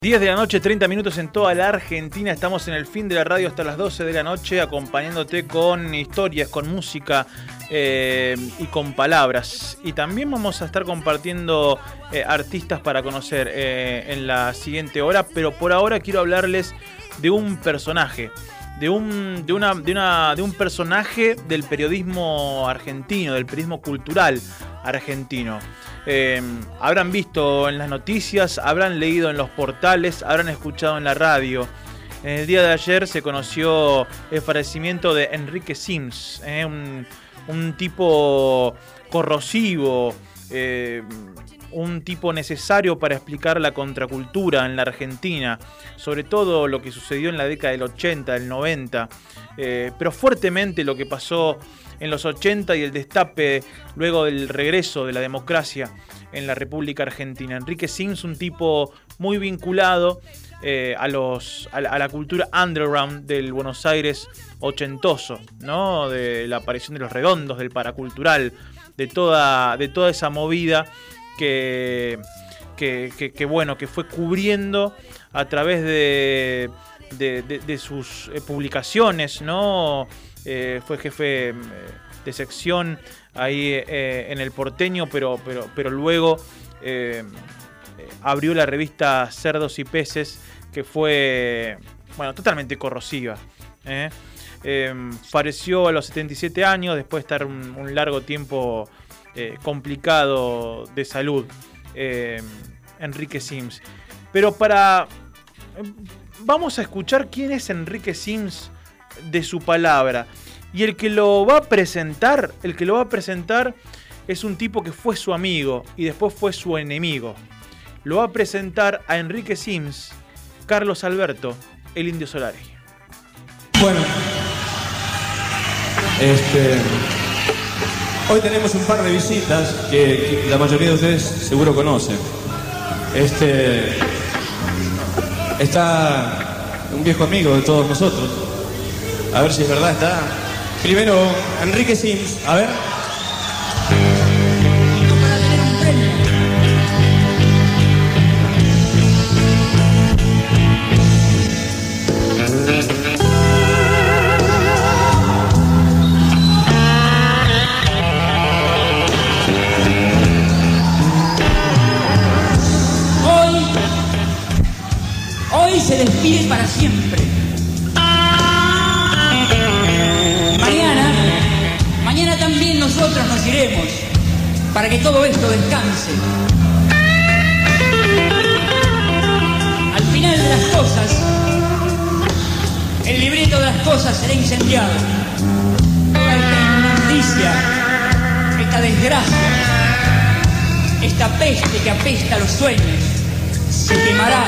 10 de la noche, 30 minutos en toda la Argentina. Estamos en el fin de la radio hasta las 12 de la noche, acompañándote con historias, con música y con palabras. Y también vamos a estar compartiendo artistas para conocer en la siguiente hora. Pero por ahora quiero hablarles de un personaje, de un personaje del periodismo argentino, del periodismo cultural argentino. Habrán visto en las noticias, habrán leído en los portales, habrán escuchado en la radio. En el día de ayer se conoció el fallecimiento de Enrique Sims, un tipo corrosivo, un tipo necesario para explicar la contracultura en la Argentina, sobre todo lo que sucedió en la década del 80, del 90, pero fuertemente lo que pasó en los 80 y el destape luego del regreso de la democracia en la República Argentina. Enrique Sims, un tipo muy vinculado a la cultura underground del Buenos Aires ochentoso, ¿no? De la aparición de los redondos, del paracultural, de toda esa movida que fue cubriendo a través de sus publicaciones, ¿no? Fue jefe de sección ahí en el Porteño, pero luego abrió la revista Cerdos y Peces, que fue totalmente corrosiva. Falleció a los 77 años después de estar un largo tiempo complicado de salud, Enrique Sims. Pero vamos a escuchar quién es Enrique Sims de su palabra. Y el que lo va a presentar es un tipo que fue su amigo y después fue su enemigo. Lo va a presentar a Enrique Sims, Carlos Alberto, el Indio Solari. Bueno, hoy tenemos un par de visitas que la mayoría de ustedes seguro conocen. Está un viejo amigo de todos nosotros. A ver si es verdad, está. Primero, Enrique Sims, a ver. Hoy se despide para siempre. Mañana también nosotros nos iremos para que todo esto descanse. Al final de las cosas, el libreto de las cosas será incendiado. Toda esta inmundicia, esta desgracia, esta peste que apesta a los sueños, se quemará.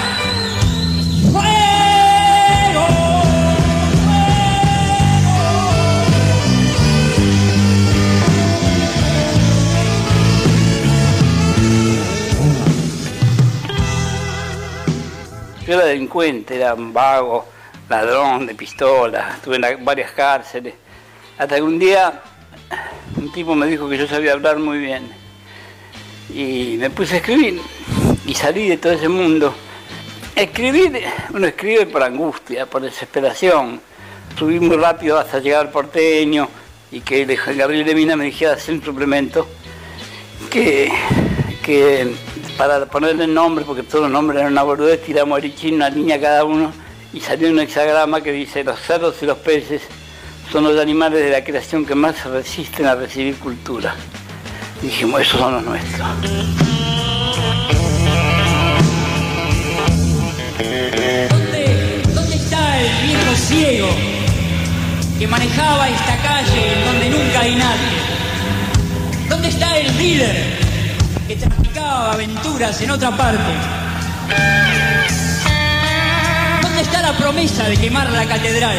Yo era delincuente, era un vago, ladrón de pistolas, estuve en varias cárceles. Hasta que un día un tipo me dijo que yo sabía hablar muy bien. Y me puse a escribir y salí de todo ese mundo. Escribir, uno escribe por angustia, por desesperación. Subí muy rápido hasta llegar al Porteño y que Gabriel de Mina me dijera hacer un suplemento que para ponerle el nombre, porque todos los nombres eran una boludez, tiramos erichín, una línea cada uno, y salió un hexagrama que dice: los cerdos y los peces son los animales de la creación que más se resisten a recibir cultura. Y dijimos, esos son los nuestros. ¿Dónde está el viejo ciego que manejaba esta calle donde nunca hay nadie? ¿Dónde está el dealer que traficaba aventuras en otra parte? ¿Dónde está la promesa de quemar la catedral?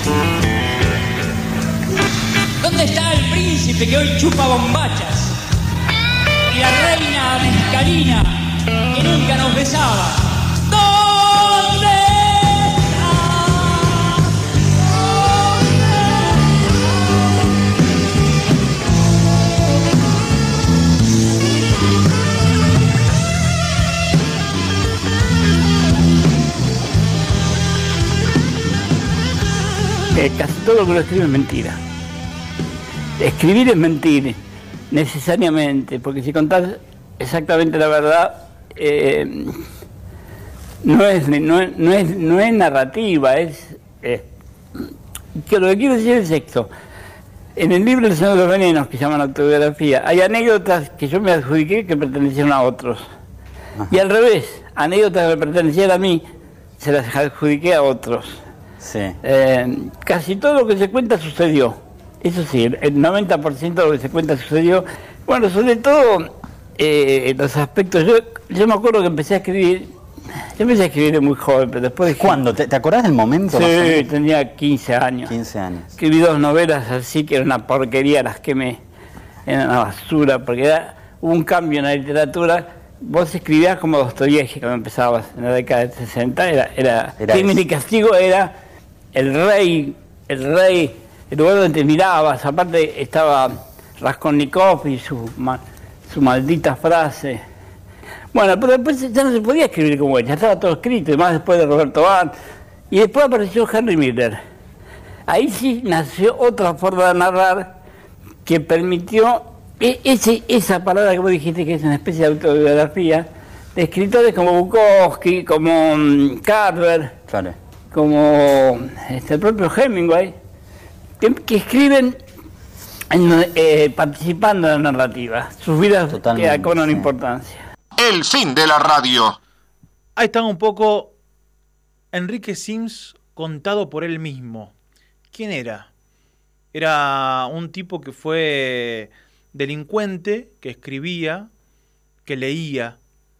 ¿Dónde está el príncipe que hoy chupa bombachas? Y la reina mezcalina que nunca nos besaba. ¿Dónde está? ¿Dónde? casi todo lo que lo escribe es mentira. Escribir es mentir, necesariamente, porque si contás exactamente la verdad, no es narrativa, es que lo que quiero decir es esto. En el libro El Señor de los Venenos, que se llama autobiografía, hay anécdotas que yo me adjudiqué que pertenecieron a otros. Ajá. Y al revés, anécdotas que me pertenecieron a mí, se las adjudiqué a otros. Sí. Casi todo lo que se cuenta sucedió. Eso sí, el 90% de lo que se cuenta sucedió. Bueno, sobre todo los aspectos. Yo me acuerdo que empecé a escribir. Yo empecé a escribir muy joven, pero después... ¿Cuándo? ¿Te acordás del momento? Sí, tenía 15 años. 15 años. Escribí 2 novelas así que era una porquería, las quemé. Era una basura, porque hubo un cambio en la literatura. Vos escribías como Dostoyevsky cuando empezabas en la década del 60. Era Crimen y Castigo era el rey, el lugar donde te mirabas. Aparte estaba Raskolnikov y su maldita frase. Bueno, pero después ya no se podía escribir como él, ya estaba todo escrito, y más después de Roberto Bart. Y después apareció Henry Miller. Ahí sí nació otra forma de narrar que permitió esa palabra que vos dijiste, que es una especie de autobiografía, de escritores como Bukowski, como Carver, claro, como el propio Hemingway, que escriben participando en la narrativa. Sus vidas cobran importancia. El fin de la radio. Ahí está un poco Enrique Sims contado por él mismo. ¿Quién era? Era un tipo que fue delincuente, que escribía, que leía.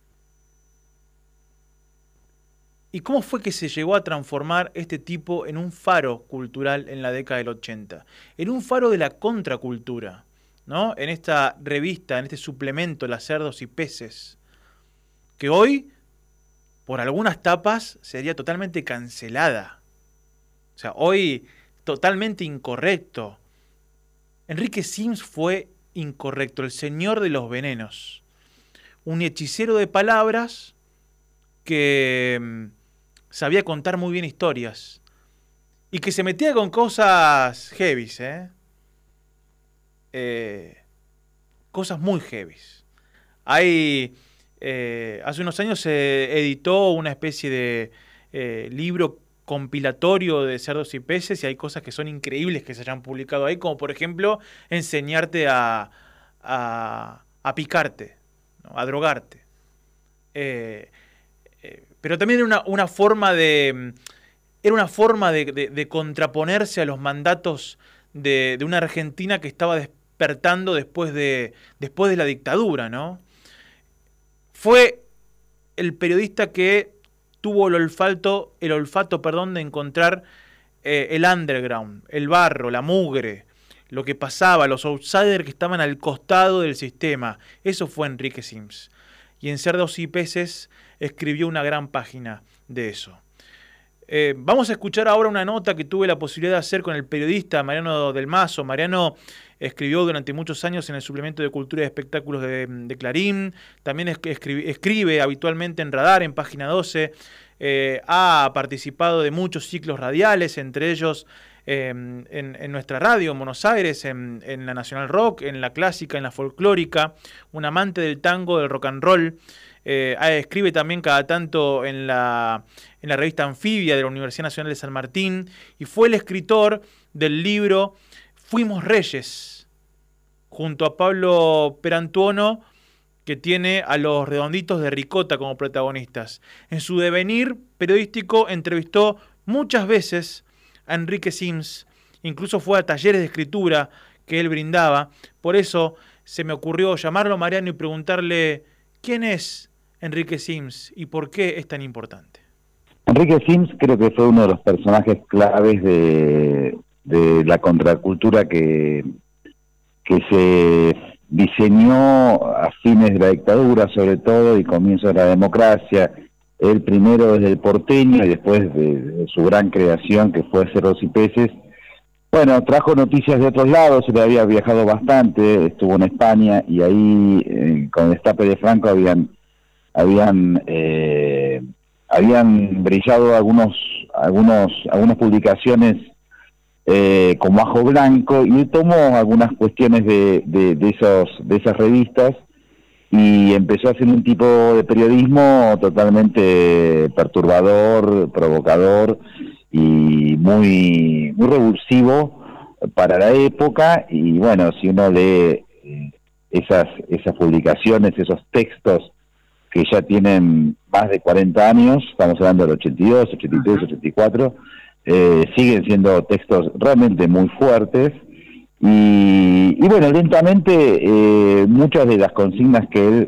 ¿Y cómo fue que se llegó a transformar este tipo en un faro cultural en la década del 80? En un faro de la contracultura, ¿no? En esta revista, en este suplemento, Las Cerdos y Peces, que hoy, por algunas tapas, sería totalmente cancelada. O sea, hoy totalmente incorrecto. Enrique Sims fue incorrecto, el señor de los venenos. Un hechicero de palabras que sabía contar muy bien historias. Y que se metía con cosas heavies, cosas muy heavies. Hace unos años se editó una especie de libro compilatorio de Cerdos y Peces, y hay cosas que son increíbles que se hayan publicado ahí, como por ejemplo enseñarte a picarte, ¿no? A drogarte. Pero también era una forma de contraponerse a los mandatos de una Argentina que estaba despertando después de la dictadura, ¿no? Fue el periodista que tuvo el olfato, de encontrar el underground, el barro, la mugre, lo que pasaba, los outsiders que estaban al costado del sistema. Eso fue Enrique Sims. Y en Cerdos y Peces escribió una gran página de eso. Vamos a escuchar ahora una nota que tuve la posibilidad de hacer con el periodista Mariano Del Mazo. Mariano escribió durante muchos años en el suplemento de Cultura y Espectáculos de Clarín. También escribe habitualmente en Radar, en Página 12. Ha participado de muchos ciclos radiales, entre ellos en nuestra radio en Buenos Aires, en la Nacional Rock, en la clásica, en la folclórica. Un amante del tango, del rock and roll. Escribe también cada tanto en la revista Anfibia de la Universidad Nacional de San Martín, y fue el escritor del libro Fuimos Reyes, junto a Pablo Perantuono, que tiene a los Redonditos de Ricota como protagonistas. En su devenir periodístico entrevistó muchas veces a Enrique Sims, incluso fue a talleres de escritura que él brindaba. Por eso se me ocurrió llamarlo a Mariano y preguntarle quién es Enrique Sims y por qué es tan importante. Enrique Sims creo que fue uno de los personajes claves de la contracultura que se diseñó a fines de la dictadura, sobre todo, y comienzo de la democracia. Él primero desde el porteño y después de su gran creación, que fue Cerdos y Peces. Bueno, trajo noticias de otros lados, él había viajado bastante, estuvo en España, y ahí con el destape de Franco habían brillado algunas publicaciones como Ajo Blanco, y tomó algunas cuestiones de esas revistas y empezó a hacer un tipo de periodismo totalmente perturbador, provocador y muy revulsivo para la época. Y bueno, si uno lee esas publicaciones, esos textos que ya tienen más de 40 años, estamos hablando del 82, 83, 84, siguen siendo textos realmente muy fuertes. Y bueno, lentamente muchas de las consignas que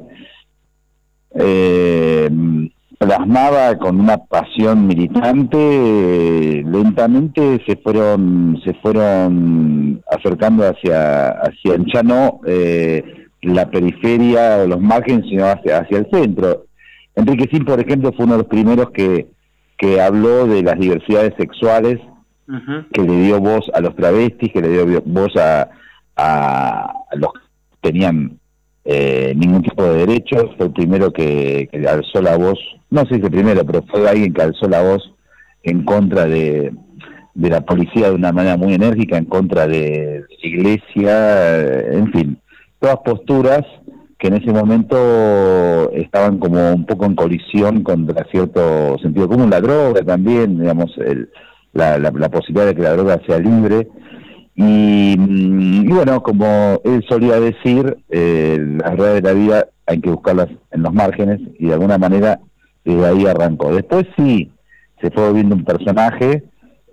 él plasmaba con una pasión militante, lentamente se fueron acercando hacia ya no la periferia o los márgenes, sino hacia el centro. Enrique Sin, por ejemplo, fue uno de los primeros que habló de las diversidades sexuales, que le dio voz a los travestis, que le dio voz a los que tenían ningún tipo de derechos. Fue el primero que alzó la voz, no sé si el primero, pero fue alguien que alzó la voz en contra de la policía de una manera muy enérgica, en contra de la iglesia, en fin, todas posturas que en ese momento estaban como un poco en colisión contra cierto sentido común. La droga también, digamos, la posibilidad de que la droga sea libre. Y bueno, como él solía decir, las redes de la vida hay que buscarlas en los márgenes, y de alguna manera desde ahí arrancó. Después sí, se fue volviendo un personaje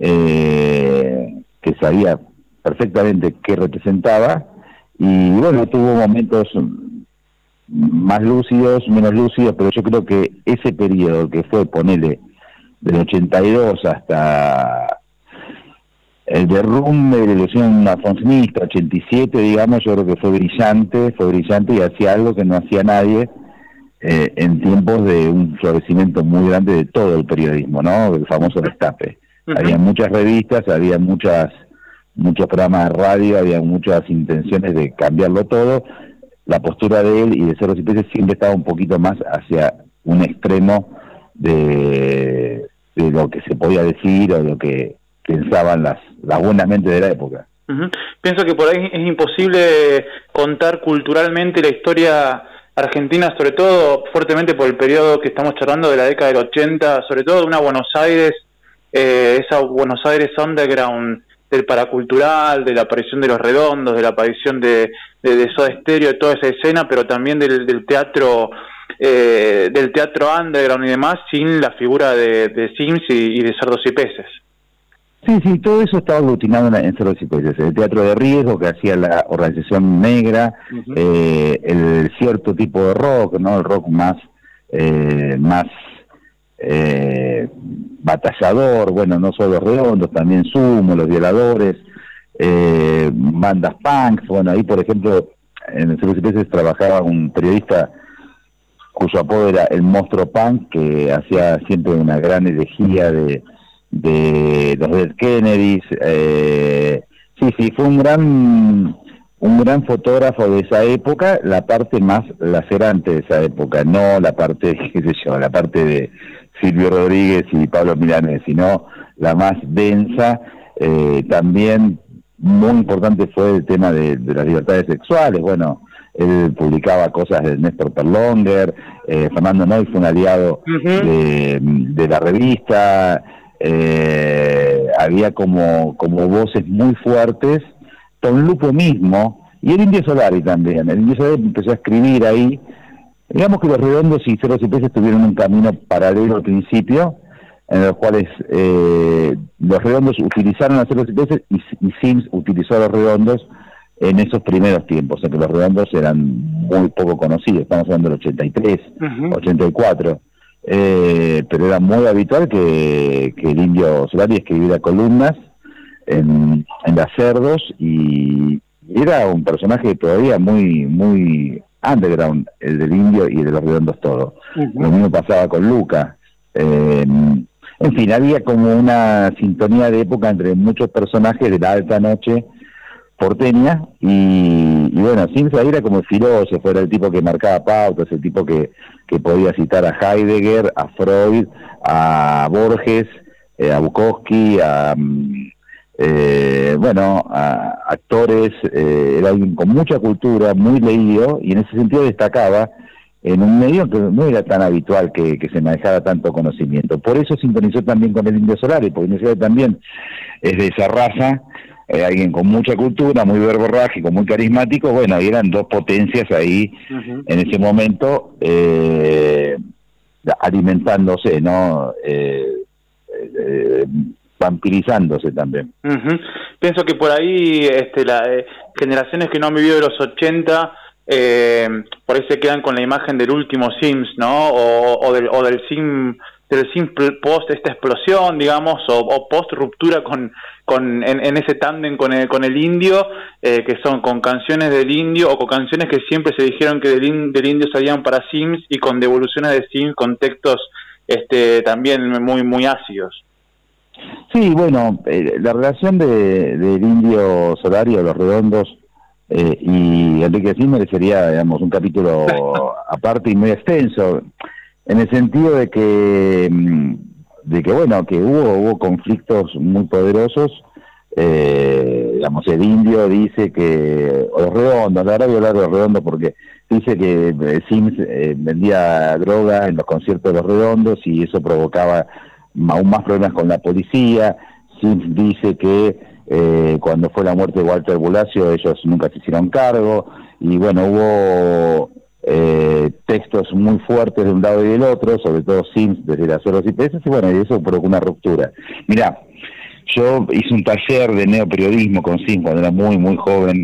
que sabía perfectamente qué representaba, y bueno, tuvo momentos más lúcidos, menos lúcidos, pero yo creo que ese periodo que fue, ponele, del 82 hasta el derrumbe de la ilusión alfonsinista, 87, digamos, yo creo que fue brillante y hacía algo que no hacía nadie en tiempos de un florecimiento muy grande de todo el periodismo, ¿no? El famoso destape. Había muchas revistas, había muchos programas de radio, había muchas intenciones de cambiarlo todo. La postura de él y de Cerros y Peces siempre estaba un poquito más hacia un extremo de lo que se podía decir o lo que pensaban las buenas mentes de la época. Pienso que por ahí es imposible contar culturalmente la historia argentina, sobre todo fuertemente por el periodo que estamos charlando de la década del 80, sobre todo de una Buenos Aires, esa Buenos Aires underground, del paracultural, de la aparición de Los Redondos, de la aparición de Soda Stereo, de toda esa escena, pero también del teatro underground y demás, sin la figura de Sims y de Cerdos y Peces. Sí, todo eso estaba aglutinado en Cerdos y Peces. El teatro de riesgo que hacía la organización negra, el cierto tipo de rock, ¿no? El rock más batallador, bueno, no solo Los Redondos, también Sumo, Los Violadores, bandas punks. Bueno, ahí por ejemplo en el Cerdos y Peces trabajaba un periodista cuyo apodo era el Monstruo Punk, que hacía siempre una gran elegía de los Dead Kennedys. Sí, fue un gran fotógrafo de esa época, la parte más lacerante de esa época, no la parte, la parte de Silvio Rodríguez y Pablo Milanés, sino la más densa. También muy importante fue el tema de las libertades sexuales. Bueno, él publicaba cosas de Néstor Perlonger, Fernando Noy fue un aliado de la revista. Había como voces muy fuertes, Don Lupo mismo, y el Indio Solari también. El Indio Solari empezó a escribir ahí. Digamos que Los Redondos y Cerdos y Peces tuvieron un camino paralelo al principio, en los cuales Los Redondos utilizaron a Cerdos y Peces y Sims utilizó a Los Redondos en esos primeros tiempos, en que Los Redondos eran muy poco conocidos. Estamos hablando del 83, 84. Pero era muy habitual que el Indio Solari escribiera columnas en las Cerdos, y era un personaje todavía muy underground, el del Indio y el de Los Redondos todo. Lo mismo pasaba con Luca. En fin, había como una sintonía de época entre muchos personajes de la alta noche porteña, y bueno, Sims ahí era como el filósofo, era el tipo que marcaba pautas, el tipo que podía citar a Heidegger, a Freud, a Borges, a Bukowski, a actores, era alguien con mucha cultura, muy leído, y en ese sentido destacaba en un medio que no era tan habitual que se manejara tanto conocimiento. Por eso sintonizó también con el Indio Solari, porque el Indio Solari también es de esa raza, alguien con mucha cultura, muy verborrágico, muy carismático, bueno, y eran dos potencias ahí en ese momento, alimentándose, ¿no? Vampirizándose también. Pienso que por ahí generaciones que no han vivido de los 80 por ahí se quedan con la imagen del último Sims, ¿no? O del Sim post esta explosión, digamos, o post ruptura en ese tándem con el Indio, que son con canciones del Indio o con canciones que siempre se dijeron que del Indio salían para Sims, y con devoluciones de Sims con textos también muy muy ácidos. Sí, bueno, la relación del Indio Solari o Los Redondos y Enrique Sims merecería, digamos, un capítulo aparte y muy extenso, en el sentido de que bueno, que hubo conflictos muy poderosos. Digamos, el Indio dice que, o Los Redondos, la verdad voy a hablar de Los Redondos porque dice que Sims vendía droga en los conciertos de Los Redondos y eso provocaba aún más problemas con la policía. Sims dice que cuando fue la muerte de Walter Bulacio ellos nunca se hicieron cargo, y bueno, hubo textos muy fuertes de un lado y del otro, sobre todo Sims desde las horas IPS, y bueno, y eso provocó una ruptura. Mirá, yo hice un taller de neoperiodismo con Sims cuando era muy muy joven,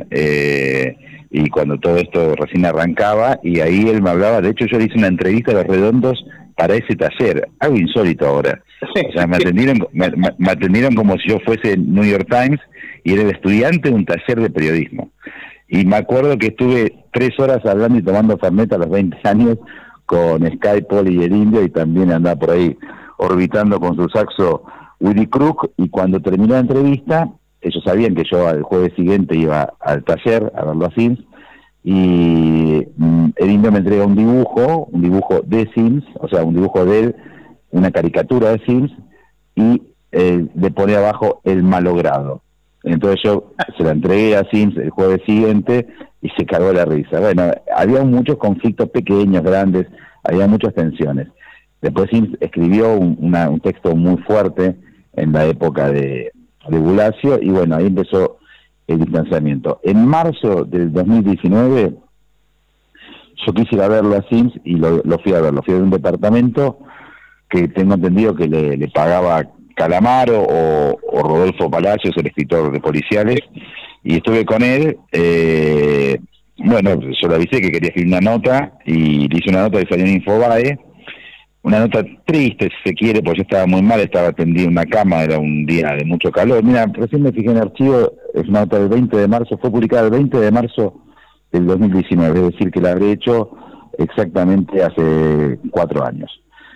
y cuando todo esto recién arrancaba, y ahí él me hablaba, de hecho yo le hice una entrevista a Los Redondos para ese taller, algo insólito ahora. O sea, me atendieron como si yo fuese New York Times y era el estudiante de un taller de periodismo. Y me acuerdo que estuve 3 horas hablando y tomando fernet a los 20 años con Sky, Poli y el Indio, y también andaba por ahí orbitando con su saxo Willy Crook, y cuando terminó la entrevista, ellos sabían que yo al jueves siguiente iba al taller a verlo a Sims, y el Indio me entrega un dibujo de Sims, o sea, un dibujo de él, una caricatura de Sims, y le pone abajo el malogrado. Entonces yo se la entregué a Sims el jueves siguiente y se cagó la risa. Bueno, había muchos conflictos pequeños, grandes, había muchas tensiones. Después Sims escribió un texto muy fuerte en la época de Bulacio, y bueno, ahí empezó el distanciamiento. En marzo del 2019 yo quise ir a verlo a Sims y lo fui a ver. Lo fui a ver un departamento que tengo entendido que le pagaba Calamaro o Rodolfo Palacios, el escritor de Policiales, y estuve con él. Bueno, yo le avisé que quería escribir una nota y le hice una nota que salió en Infobae, una nota triste si se quiere, porque yo estaba muy mal, estaba tendido en una cama, era un día de mucho calor. Mira, recién me fijé en el archivo, es una nota del 20 de marzo, fue publicada el 20 de marzo del 2019, es decir, que la habré hecho exactamente hace 4 años.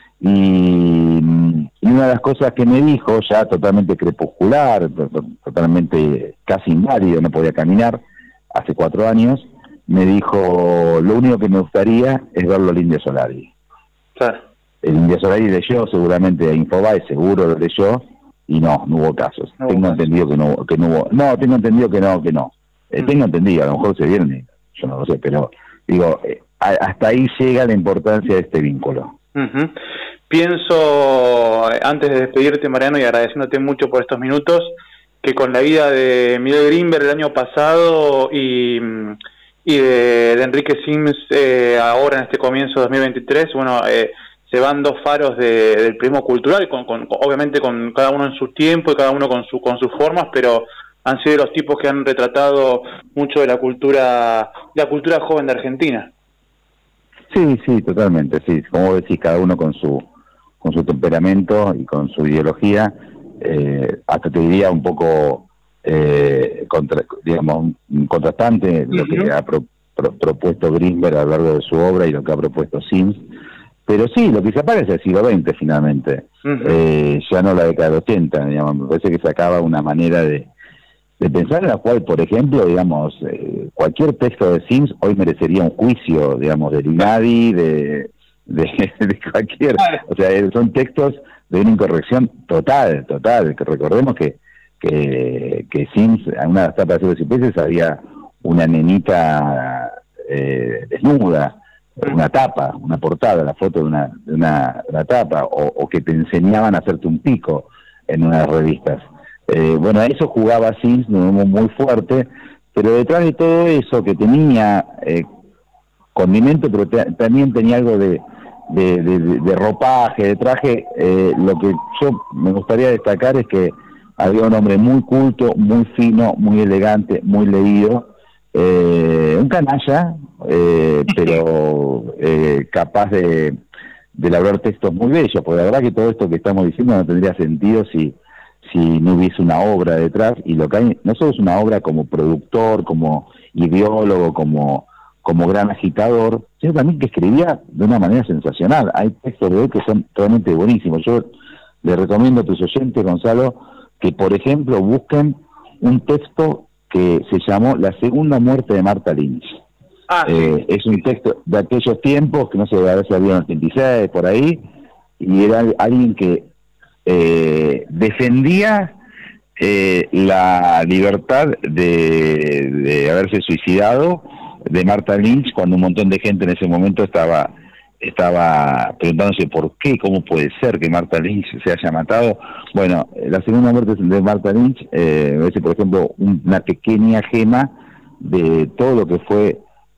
Y una de las cosas que me dijo, ya totalmente crepuscular, totalmente casi inválido, no podía caminar, hace 4 años, me dijo, lo único que me gustaría es verlo al Indio Solari. Claro. El Indio Solari leyó seguramente a Infobae, seguro lo leyó, y no hubo casos. Tengo entendido que no hubo. No, tengo entendido que no. Tengo entendido, a lo mejor se vieron, yo no lo sé, pero digo, hasta ahí llega la importancia de este vínculo. Pienso, antes de despedirte, Mariano, y agradeciéndote mucho por estos minutos, que con la vida de Miguel Grimberg el año pasado y de Enrique Sims ahora en este comienzo de 2023, bueno, se van 2 faros del periodismo cultural, obviamente con cada uno en su tiempo y cada uno con sus formas, pero han sido los tipos que han retratado mucho de la cultura joven de Argentina. Sí, totalmente, sí. Como decís, cada uno con su temperamento y con su ideología, hasta te diría un poco contrastante lo que ha propuesto Grimberg a lo largo de su obra y lo que ha propuesto Sims. Pero sí, lo que se apaga es el siglo XX finalmente, ya no la década de 80, digamos. Me parece que se acaba una manera de pensar en la cual, por ejemplo, digamos, cualquier texto de Sims hoy merecería un juicio, digamos, del INADI, de cualquier... O sea, son textos de una incorrección total, que recordemos que que Sims, en una de las tapas de Ciegos y Peces había una nenita desnuda, una tapa, una portada, la foto de una tapa, o que te enseñaban a hacerte un pico en unas revistas. Bueno, a eso jugaba Sims muy fuerte, pero detrás de todo eso que tenía condimento, pero también tenía algo de ropaje, de traje, lo que yo me gustaría destacar es que había un hombre muy culto, muy fino, muy elegante, muy leído, un canalla, pero capaz de elaborar textos muy bellos, porque la verdad que todo esto que estamos diciendo no tendría sentido si no hubiese una obra detrás, y lo que hay no solo es una obra como productor, como ideólogo, como gran agitador, sino también que escribía de una manera sensacional. Hay textos de él que son realmente buenísimos. Yo le recomiendo a tus oyentes, Gonzalo, que por ejemplo busquen un texto que se llamó La segunda muerte de Martha Lynch. Sí. Es un texto de aquellos tiempos, que no sé, a veces había en el 86, por ahí, y era alguien que defendía la libertad de haberse suicidado de Martha Lynch, cuando un montón de gente en ese momento estaba preguntándose por qué, cómo puede ser que Martha Lynch se haya matado. Bueno, la segunda muerte de Martha Lynch es, por ejemplo, una pequeña gema de todo lo que fue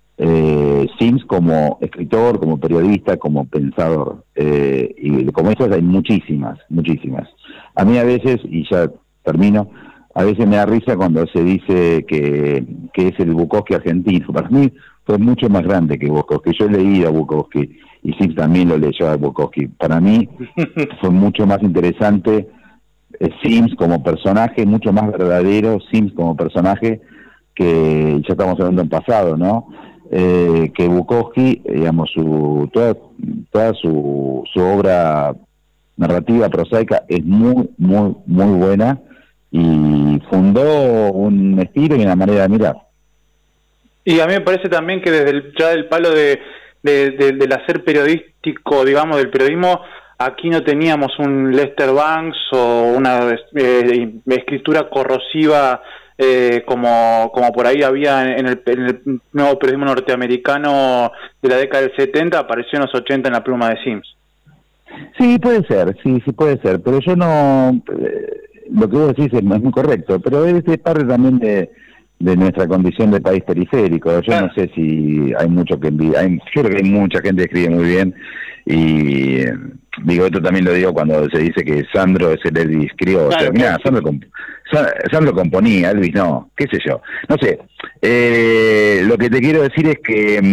Sims como escritor, como periodista, como pensador, y como esas hay muchísimas. A mí a veces, y ya termino, a veces me da risa cuando se dice que es el Bukowski argentino. Para mí fue mucho más grande que Bukowski. Yo he leído a Bukowski y Sims también lo leyó a Bukowski. Para mí fue mucho más interesante Sims como personaje, mucho más verdadero Sims como personaje, que ya estamos hablando en pasado, ¿no? Que Bukowski, digamos, toda su obra narrativa prosaica es muy buena, y fundó un estilo y una manera de mirar. Y a mí me parece también que desde ya del palo del hacer periodístico, digamos, del periodismo, aquí no teníamos un Lester Banks o una escritura corrosiva como por ahí había en el nuevo periodismo norteamericano de la década del 70, apareció en los 80 en la pluma de Sims. Sí, puede ser, sí puede ser, pero yo no... lo que vos decís es muy correcto, pero es parte también de nuestra condición de país periférico. Yo no sé si hay mucho que envidiar. Yo creo que hay mucha gente que escribe muy bien, y digo, esto también lo digo cuando se dice que Sandro es el Elvis criollo. Claro, mirá, Sandro componía, Elvis no, qué sé yo. No sé, lo que te quiero decir es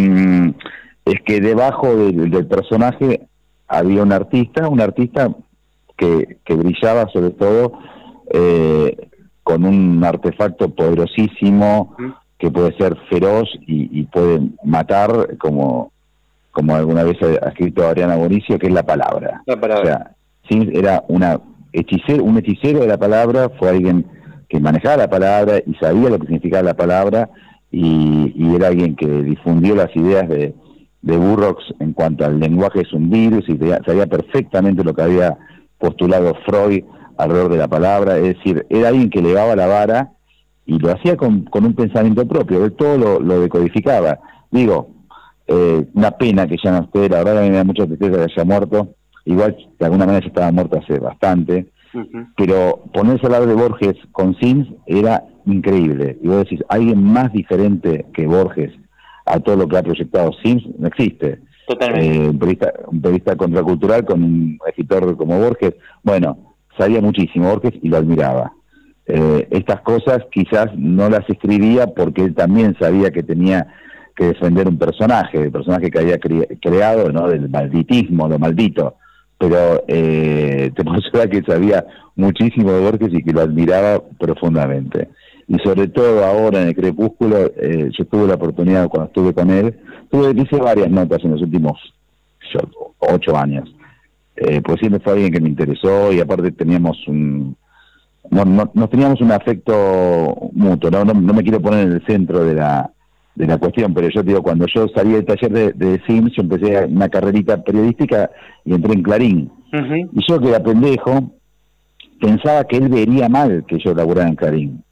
que debajo del personaje había un artista que brillaba sobre todo con un artefacto poderosísimo que puede ser feroz y puede matar, como alguna vez ha escrito Adriana Bonicio, que es la palabra. O sea, Sims era un hechicero de la palabra, fue alguien que manejaba la palabra y sabía lo que significaba la palabra, y era alguien que difundió las ideas de Burroughs en cuanto al lenguaje es un virus, y sabía perfectamente lo que había postulado Freud alrededor de la palabra. Es decir, era alguien que elevaba la vara y lo hacía con un pensamiento propio, él todo lo decodificaba. Digo, una pena que ya no esté, la verdad que a mí me da mucha tristeza que haya muerto, igual de alguna manera ya estaba muerto hace bastante, pero ponerse a hablar de Borges con Sims era increíble. Y vos decís, alguien más diferente que Borges a todo lo que ha proyectado Sims no existe. Totalmente. Un periodista contracultural con un escritor como Borges, bueno, sabía muchísimo Borges y lo admiraba. Estas cosas quizás no las escribía porque él también sabía que tenía que defender un personaje, el personaje que había creado, ¿no?, del malditismo, lo maldito, pero te puedo asegurar que sabía muchísimo de Borges y que lo admiraba profundamente. Y sobre todo ahora en el Crepúsculo, yo tuve la oportunidad, cuando estuve con él, hice varias notas en los últimos 8 años, pues siempre fue alguien que me interesó, y aparte teníamos nos teníamos un afecto mutuo. No me quiero poner en el centro de la cuestión, pero yo digo, cuando yo salí del taller de Sims, yo empecé una carrerita periodística y entré en Clarín. Y yo, que era pendejo, pensaba que él vería mal que yo laburara en Clarín.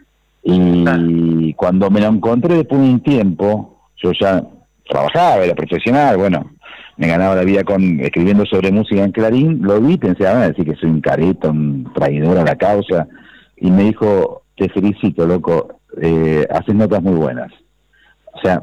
Y cuando me lo encontré después de un tiempo, yo ya trabajaba, era profesional, bueno, me ganaba la vida escribiendo sobre música en Clarín, lo vi, pensé, van a decir que soy un careta, un traidor a la causa, y me dijo, te felicito, loco, haces notas muy buenas. O sea,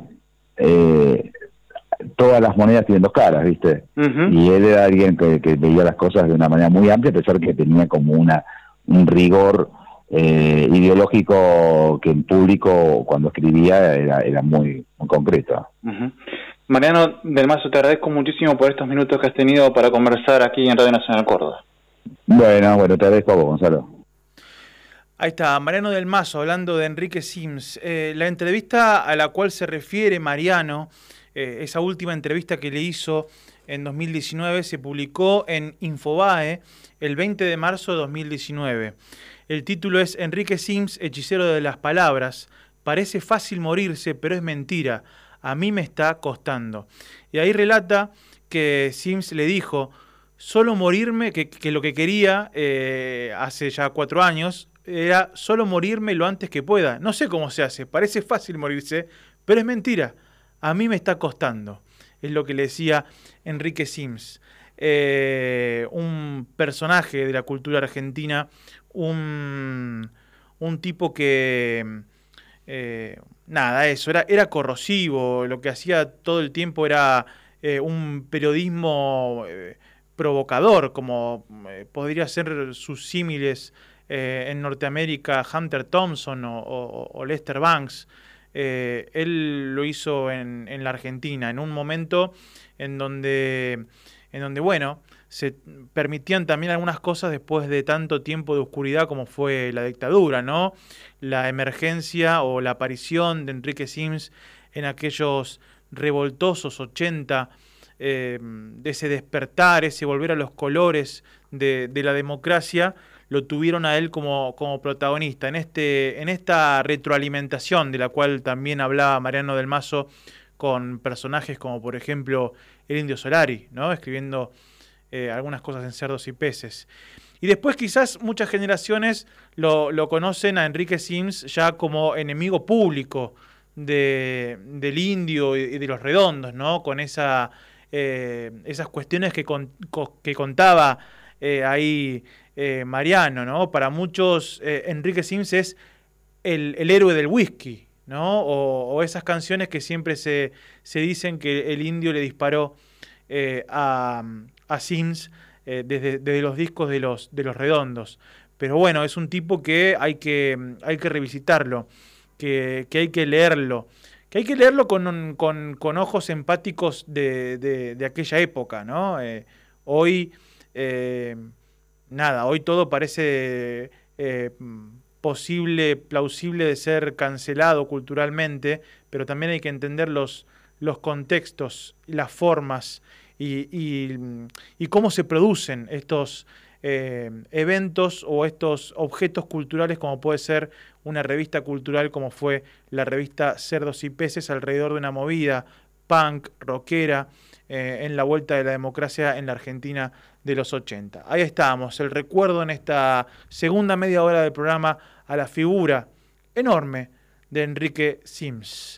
todas las monedas tienen dos caras, ¿viste? Uh-huh. Y él era alguien que veía las cosas de una manera muy amplia, a pesar que tenía como un rigor ideológico que en público, cuando escribía, era muy concreto. Uh-huh. Mariano del Mazo, te agradezco muchísimo por estos minutos que has tenido para conversar aquí en Radio Nacional Córdoba. Bueno, te agradezco a vos, Gonzalo. Ahí está, Mariano del Mazo hablando de Enrique Sims. La entrevista a la cual se refiere Mariano, esa última entrevista que le hizo en 2019, se publicó en Infobae el 20 de marzo de 2019. El título es Enrique Sims, hechicero de las palabras. Parece fácil morirse, pero es mentira. A mí me está costando. Y ahí relata que Sims le dijo, solo morirme, que lo que quería hace ya 4 años, era solo morirme lo antes que pueda. No sé cómo se hace, parece fácil morirse, pero es mentira. A mí me está costando. Es lo que le decía Enrique Sims. Un personaje de la cultura argentina, un tipo que... era corrosivo, lo que hacía todo el tiempo era un periodismo provocador, como podría ser sus símiles en Norteamérica, Hunter Thompson o Lester Banks. Él lo hizo en la Argentina, en un momento en donde bueno, se permitían también algunas cosas después de tanto tiempo de oscuridad como fue la dictadura, ¿no? La emergencia o la aparición de Enrique Sims en aquellos revoltosos 80, de ese despertar, ese volver a los colores de la democracia, lo tuvieron a él como protagonista en esta retroalimentación de la cual también hablaba Mariano del Mazo con personajes como por ejemplo el Indio Solari, ¿no? Escribiendo algunas cosas en Cerdos y Peces. Y después quizás muchas generaciones lo conocen a Enrique Sims ya como enemigo público del Indio y de los Redondos, ¿no? Con esas cuestiones que contaba ahí Mariano, ¿no? Para muchos Enrique Sims es el héroe del whisky, ¿no? O esas canciones que siempre se dicen que el Indio le disparó a Sims desde los discos de los Redondos. Pero bueno, es un tipo que hay que revisitarlo, que hay que leerlo, con ojos empáticos de aquella época, ¿no? Hoy hoy todo parece plausible de ser cancelado culturalmente, pero también hay que entender los contextos, las formas y cómo se producen estos eventos o estos objetos culturales, como puede ser una revista cultural como fue la revista Cerdos y Peces, alrededor de una movida punk, rockera, en la vuelta de la democracia en la Argentina de los 80. Ahí estábamos, el recuerdo en esta segunda media hora del programa a la figura enorme de Enrique Sims.